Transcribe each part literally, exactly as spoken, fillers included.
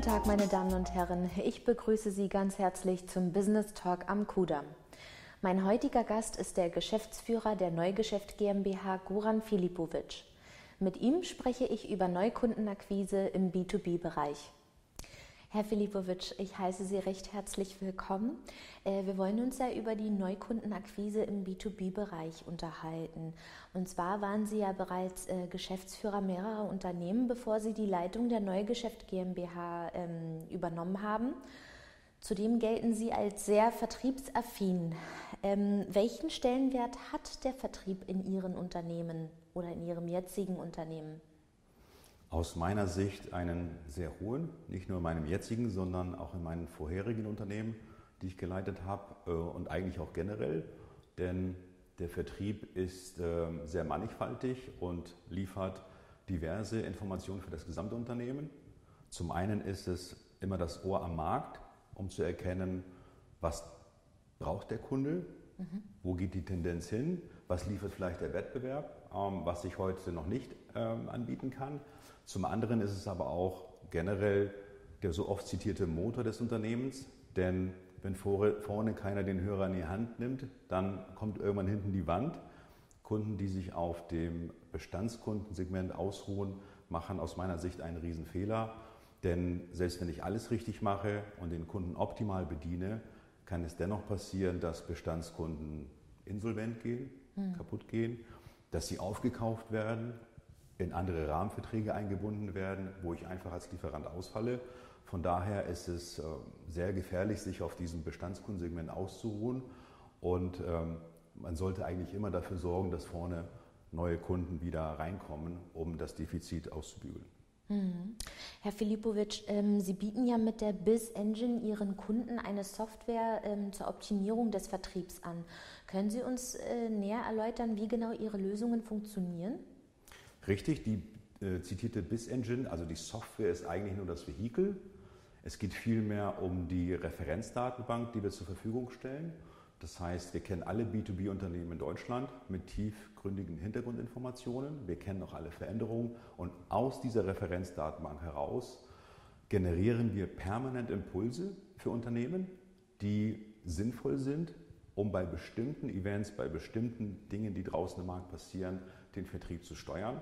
Tag, meine Damen und Herren. Ich begrüße Sie ganz herzlich zum Business Talk am Kudamm. Mein heutiger Gast ist der Geschäftsführer der Neugeschäft GmbH, Goran Filipovic. Mit ihm spreche ich über Neukundenakquise im B zwei B-Bereich. Herr Filipovic, ich heiße Sie recht herzlich willkommen. Wir wollen uns ja über die Neukundenakquise im B zwei B-Bereich unterhalten. Und zwar waren Sie ja bereits Geschäftsführer mehrerer Unternehmen, bevor Sie die Leitung der Neugeschäft GmbH ähm, übernommen haben. Zudem gelten Sie als sehr vertriebsaffin. Ähm, welchen Stellenwert hat der Vertrieb in Ihren Unternehmen oder in Ihrem jetzigen Unternehmen? Aus meiner Sicht einen sehr hohen, nicht nur in meinem jetzigen, sondern auch in meinen vorherigen Unternehmen, die ich geleitet habe und eigentlich auch generell, denn der Vertrieb ist sehr mannigfaltig und liefert diverse Informationen für das gesamte Unternehmen. Zum einen ist es immer das Ohr am Markt, um zu erkennen, was braucht der Kunde, mhm. wo geht die Tendenz hin, was liefert vielleicht der Wettbewerb, was ich heute noch nicht anbieten kann. Zum anderen ist es aber auch generell der so oft zitierte Motor des Unternehmens, denn wenn vorne keiner den Hörer in die Hand nimmt, dann kommt irgendwann hinten die Wand. Kunden, die sich auf dem Bestandskundensegment ausruhen, machen aus meiner Sicht einen Riesenfehler, denn selbst wenn ich alles richtig mache und den Kunden optimal bediene, kann es dennoch passieren, dass Bestandskunden insolvent gehen, hm. kaputt gehen, dass sie aufgekauft werden, in andere Rahmenverträge eingebunden werden, wo ich einfach als Lieferant ausfalle. Von daher ist es sehr gefährlich, sich auf diesem Bestandskundensegment auszuruhen und man sollte eigentlich immer dafür sorgen, dass vorne neue Kunden wieder reinkommen, um das Defizit auszubügeln. Mhm. Herr Filipovic, ähm, Sie bieten ja mit der BizEngine Ihren Kunden eine Software ähm, zur Optimierung des Vertriebs an. Können Sie uns äh, näher erläutern, wie genau Ihre Lösungen funktionieren? Richtig, die äh, zitierte BizEngine, also die Software ist eigentlich nur das Vehikel. Es geht vielmehr um die Referenzdatenbank, die wir zur Verfügung stellen. Das heißt, wir kennen alle B zwei B-Unternehmen in Deutschland mit tiefgründigen Hintergrundinformationen. Wir kennen auch alle Veränderungen und aus dieser Referenzdatenbank heraus generieren wir permanent Impulse für Unternehmen, die sinnvoll sind, um bei bestimmten Events, bei bestimmten Dingen, die draußen im Markt passieren, den Vertrieb zu steuern.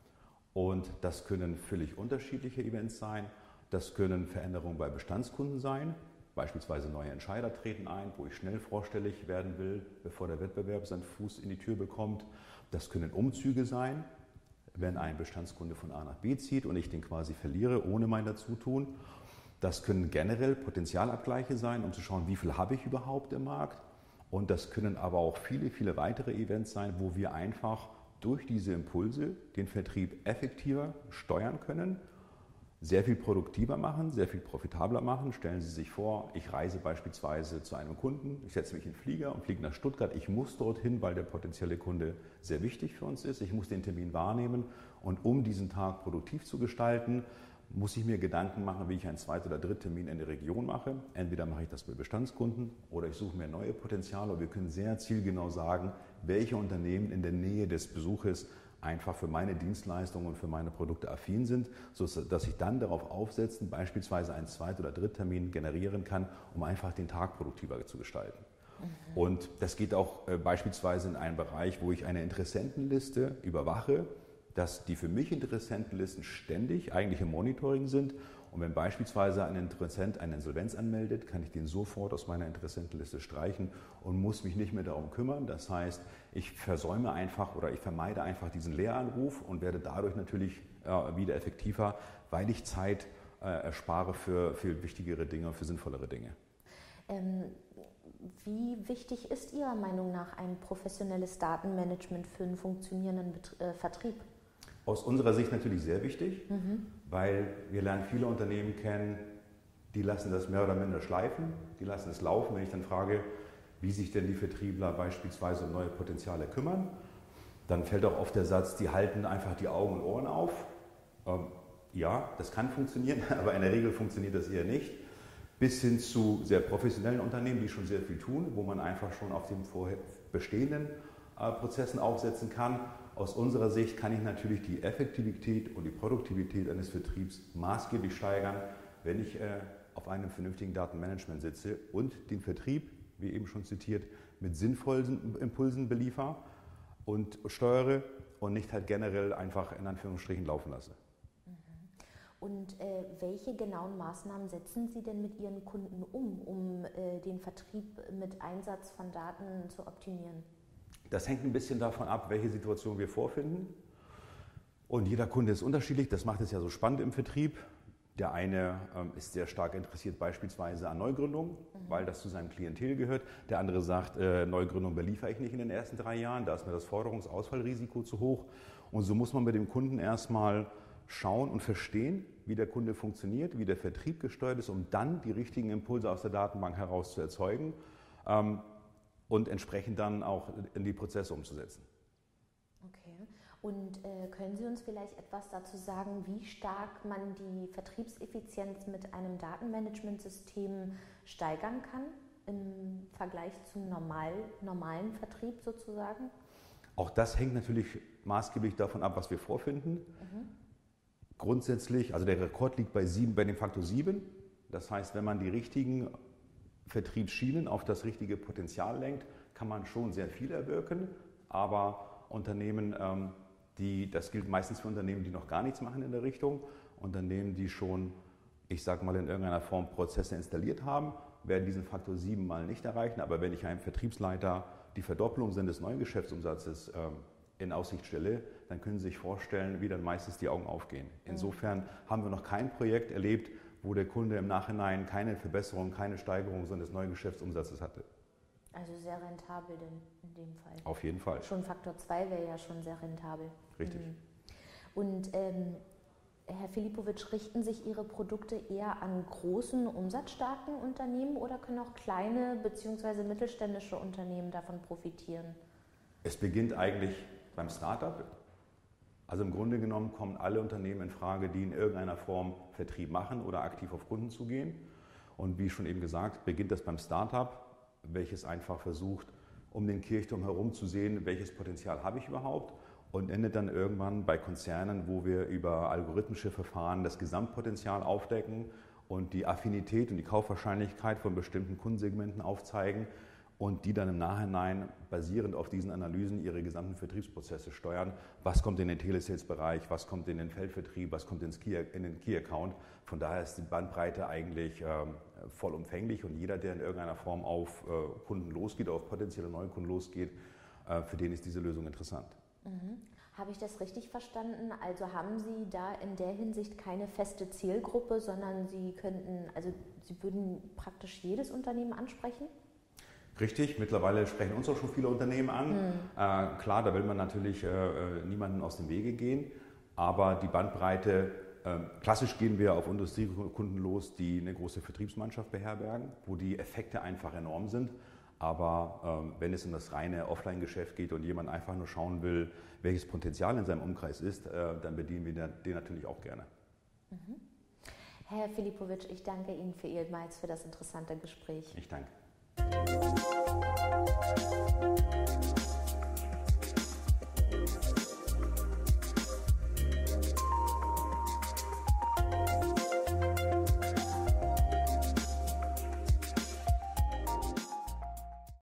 Und das können völlig unterschiedliche Events sein. Das können Veränderungen bei Bestandskunden sein. Beispielsweise neue Entscheider treten ein, wo ich schnell vorstellig werden will, bevor der Wettbewerb seinen Fuß in die Tür bekommt. Das können Umzüge sein, wenn ein Bestandskunde von A nach B zieht und ich den quasi verliere, ohne mein Dazutun. Das können generell Potenzialabgleiche sein, um zu schauen, wie viel habe ich überhaupt im Markt. Und das können aber auch viele, viele weitere Events sein, wo wir einfach durch diese Impulse den Vertrieb effektiver steuern können, sehr viel produktiver machen, sehr viel profitabler machen. Stellen Sie sich vor, ich reise beispielsweise zu einem Kunden, ich setze mich in den Flieger und fliege nach Stuttgart. Ich muss dorthin, weil der potenzielle Kunde sehr wichtig für uns ist. Ich muss den Termin wahrnehmen und um diesen Tag produktiv zu gestalten, muss ich mir Gedanken machen, wie ich einen zweiten oder dritten Termin in der Region mache. Entweder mache ich das bei Bestandskunden oder ich suche mir neue Potenziale. Wir können sehr zielgenau sagen, welche Unternehmen in der Nähe des Besuches einfach für meine Dienstleistungen und für meine Produkte affin sind, sodass ich dann darauf aufsetzen, beispielsweise einen zweiten oder dritten Termin generieren kann, um einfach den Tag produktiver zu gestalten. Mhm. Und das geht auch äh, beispielsweise in einen Bereich, wo ich eine Interessentenliste überwache, dass die für mich Interessentenlisten ständig eigentlich im Monitoring sind. Und wenn beispielsweise ein Interessent eine Insolvenz anmeldet, kann ich den sofort aus meiner Interessentenliste streichen und muss mich nicht mehr darum kümmern. Das heißt, ich versäume einfach oder ich vermeide einfach diesen Leeranruf und werde dadurch natürlich äh, wieder effektiver, weil ich Zeit äh, erspare für viel wichtigere Dinge, für sinnvollere Dinge. Ähm, wie wichtig ist Ihrer Meinung nach ein professionelles Datenmanagement für einen funktionierenden Bet- äh, Vertrieb? Aus unserer Sicht natürlich sehr wichtig, mhm. weil wir lernen viele Unternehmen kennen, die lassen das mehr oder minder schleifen, die lassen es laufen. Wenn ich dann frage, wie sich denn die Vertriebler beispielsweise um neue Potenziale kümmern, dann fällt auch oft der Satz, die halten einfach die Augen und Ohren auf. Ähm, ja, das kann funktionieren, aber in der Regel funktioniert das eher nicht. Bis hin zu sehr professionellen Unternehmen, die schon sehr viel tun, wo man einfach schon auf den vorher bestehenden äh, Prozessen aufsetzen kann. Aus unserer Sicht kann ich natürlich die Effektivität und die Produktivität eines Vertriebs maßgeblich steigern, wenn ich äh, auf einem vernünftigen Datenmanagement sitze und den Vertrieb, wie eben schon zitiert, mit sinnvollen Impulsen beliefer und steuere und nicht halt generell einfach in Anführungsstrichen laufen lasse. Und äh, welche genauen Maßnahmen setzen Sie denn mit Ihren Kunden um, um äh, den Vertrieb mit Einsatz von Daten zu optimieren? Das hängt ein bisschen davon ab, welche Situation wir vorfinden. Und jeder Kunde ist unterschiedlich, das macht es ja so spannend im Vertrieb. Der eine ähm, ist sehr stark interessiert beispielsweise an Neugründung, mhm. weil das zu seinem Klientel gehört. Der andere sagt, äh, Neugründung beliefere ich nicht in den ersten drei Jahren, da ist mir das Forderungsausfallrisiko zu hoch. Und so muss man mit dem Kunden erstmal schauen und verstehen, wie der Kunde funktioniert, wie der Vertrieb gesteuert ist, um dann die richtigen Impulse aus der Datenbank heraus zu erzeugen ähm, und entsprechend dann auch in die Prozesse umzusetzen. Okay. Und äh, können Sie uns vielleicht etwas dazu sagen, wie stark man die Vertriebseffizienz mit einem Datenmanagementsystem steigern kann im Vergleich zum normal, normalen Vertrieb sozusagen? Auch das hängt natürlich maßgeblich davon ab, was wir vorfinden. Mhm. Grundsätzlich, also der Rekord liegt bei, sieben, bei dem Faktor sieben. Das heißt, wenn man die richtigen Vertriebsschienen auf das richtige Potenzial lenkt, kann man schon sehr viel erwirken. Aber Unternehmen, die, das gilt meistens für Unternehmen, die noch gar nichts machen in der Richtung, Unternehmen, die schon, ich sage mal, in irgendeiner Form Prozesse installiert haben, werden diesen Faktor sieben mal nicht erreichen. Aber wenn ich einem Vertriebsleiter die Verdoppelung seines neuen Geschäftsumsatzes in Aussicht stelle, dann können Sie sich vorstellen, wie dann meistens die Augen aufgehen. Insofern haben wir noch kein Projekt erlebt, wo der Kunde im Nachhinein keine Verbesserung, keine Steigerung seines neuen Geschäftsumsatzes hatte. Also sehr rentabel denn in dem Fall. Auf jeden Fall. Schon Faktor zwei wäre ja schon sehr rentabel. Richtig. Mhm. Und ähm, Herr Filipowitsch, richten sich Ihre Produkte eher an großen, umsatzstarken Unternehmen oder können auch kleine bzw. mittelständische Unternehmen davon profitieren? Es beginnt eigentlich beim Startup. Also im Grunde genommen kommen alle Unternehmen in Frage, die in irgendeiner Form Vertrieb machen oder aktiv auf Kunden zugehen. Und wie schon eben gesagt, beginnt das beim Startup, welches einfach versucht, um den Kirchturm herum zu sehen, welches Potenzial habe ich überhaupt, und endet dann irgendwann bei Konzernen, wo wir über algorithmische Verfahren das Gesamtpotenzial aufdecken und die Affinität und die Kaufwahrscheinlichkeit von bestimmten Kundensegmenten aufzeigen und die dann im Nachhinein basierend auf diesen Analysen ihre gesamten Vertriebsprozesse steuern. Was kommt in den Telesales-Bereich, was kommt in den Feldvertrieb, was kommt ins Key, in den Key-Account. Von daher ist die Bandbreite eigentlich ähm, vollumfänglich und jeder, der in irgendeiner Form auf äh, Kunden losgeht, auf potenzielle neue Kunden losgeht, äh, für den ist diese Lösung interessant. Mhm. Habe ich das richtig verstanden? Also haben Sie da in der Hinsicht keine feste Zielgruppe, sondern Sie könnten, also Sie würden praktisch jedes Unternehmen ansprechen? Richtig, mittlerweile sprechen uns auch schon viele Unternehmen an. Mhm. Äh, klar, da will man natürlich äh, niemanden aus dem Wege gehen, aber die Bandbreite, äh, klassisch gehen wir auf Industriekunden los, die eine große Vertriebsmannschaft beherbergen, wo die Effekte einfach enorm sind. Aber äh, wenn es um das reine Offline-Geschäft geht und jemand einfach nur schauen will, welches Potenzial in seinem Umkreis ist, äh, dann bedienen wir den natürlich auch gerne. Mhm. Herr Filipowitsch, ich danke Ihnen für Ihrmals für das interessante Gespräch. Ich danke.